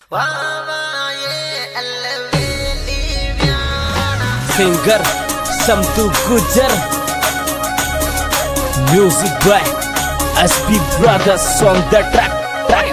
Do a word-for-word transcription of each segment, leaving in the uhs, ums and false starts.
Singer Samtu Gujar, music by S P Brothers on the track. track.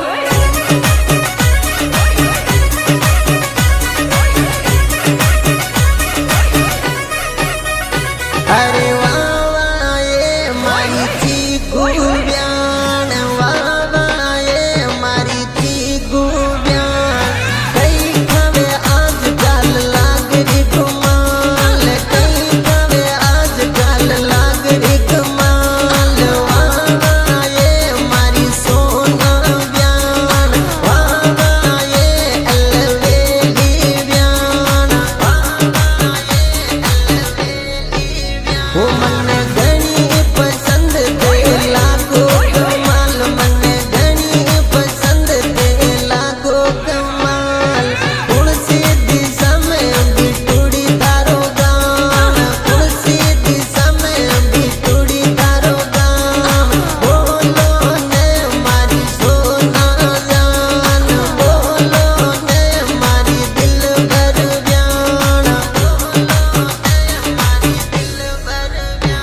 अरे वाह वाह ये मारी थी गुब्यान, वाह वाह ये मारी थी गुब्यान। कई खवे आज गल लाग री कमाल, कई खवे आज गल लाग री कमाल। वाह वाह ये मारी सोना ब्यान, वाह वाह ये अलवेली ब्यान, वाह वाह ये अलवेली ब्यान। वो मन घनी पसंद ते लागो कमाल, मन घनी पसंद ते लागो कमाल। तुलसी दिशा में भी टूड़ी तारो गान, तुलसी दिशा में भी टूड़ी तारो गान। बोलो ने मारी सोना जान, बोलो ने मारी दिल भर ब्यान, बोलो ने मारी दिल भर ब्यान।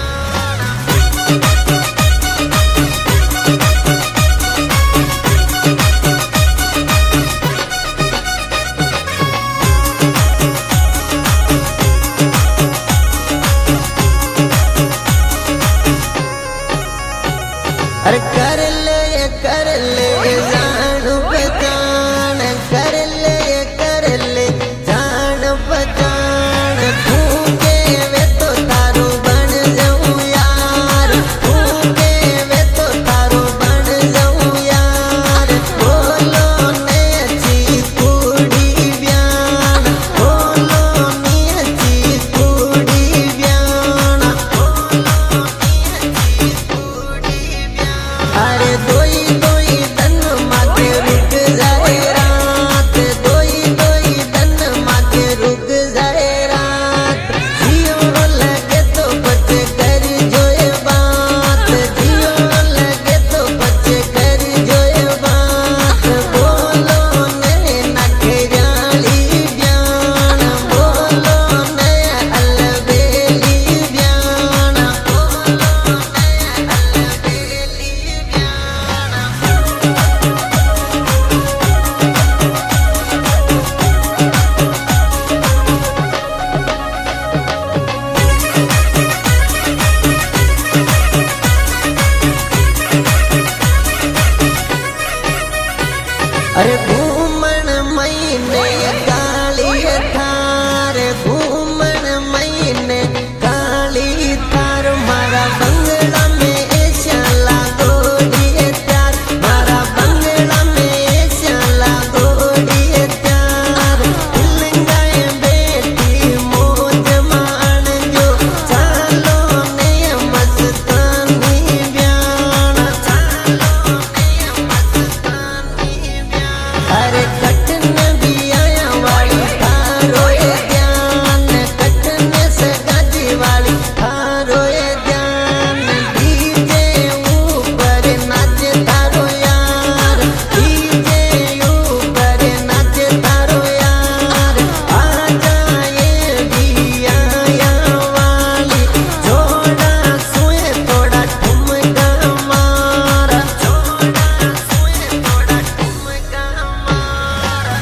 अरे कर ले कर ले जान पहचान, कर ले कर ले जान पहचान। तू के वे तो तारो बन जाऊं यार, तू के वे तो तारो बन जाऊं यार। बोलो ने अच्छी कुड़ी ब्यान, बोलो ने अच्छी कुड़ी ब्यान, बोलो ने अच्छी कुड़ी ब्यान। अरे दोई दोई तन माथे रुक जाए रात, दोई दोई तन माथे रुक जाए रात। जियो लगे तो बच्चे कर जोए बात, जियो लगे तो बच्चे कर जोए बात। बोलो ने नखराली ब्यान, बोलो ने अलवेली ब्यान, बोलो ने अलवेली ब्यान। अरे घूमन महीने काली थार, घूमन महीने काली थार। मारा बंगला में श्याला गोड़ी त्यार, मारा बंगला में श्याला गोड़ी त्यार। लंगाए बेटी मौज मान जो, चालो ने मस्तानी ब्यान, चालो ने मस्तानी ब्यान। अरे कटन भी आया वाली थारो ये ध्यान, कटन से गाजी वाली थारो ये ध्यान। डीजे ऊपर नाच तारो यार, डीजे ऊपर नाच तारो यार। आ जाए भी आया वाली, जोड़ा सोए थोड़ा ठुमका मारा, जोड़ा सोए थोड़ा ठुमका मारा।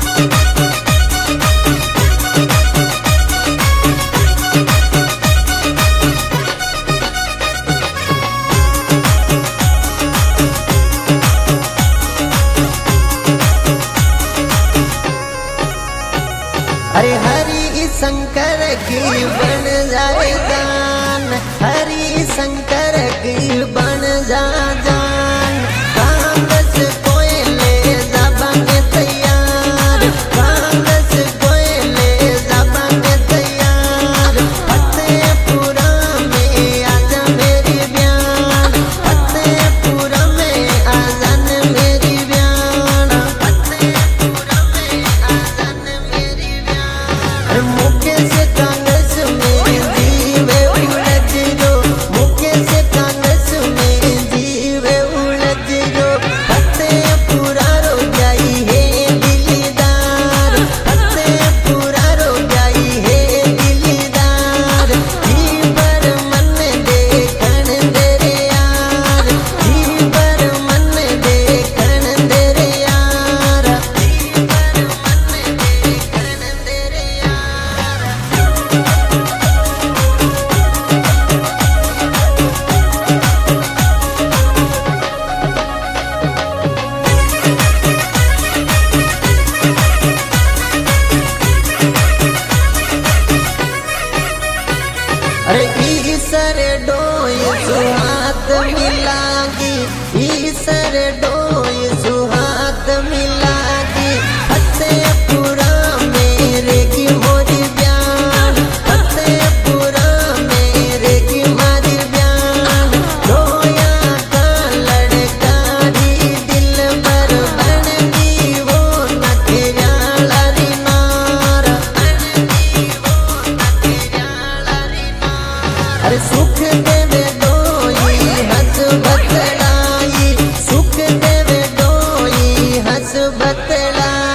अरे हरि शंकर की बन जाए जान, हरि शंकर की बन जा जान। कांग्रेस कोयले जबाने तैयार, कांग्रेस कोयले जबाने तैयार। फतेहपुरा में आजा मेरी ब्यान, फतेहपुरा में आजान मेरी ब्यान, फतेहपुरा में आजान मेरी ब्यान। अरे मुकेश कांग्रेस में जीवे उलझ जो, मुकेश कांग्रेस में जीवे उलझ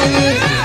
की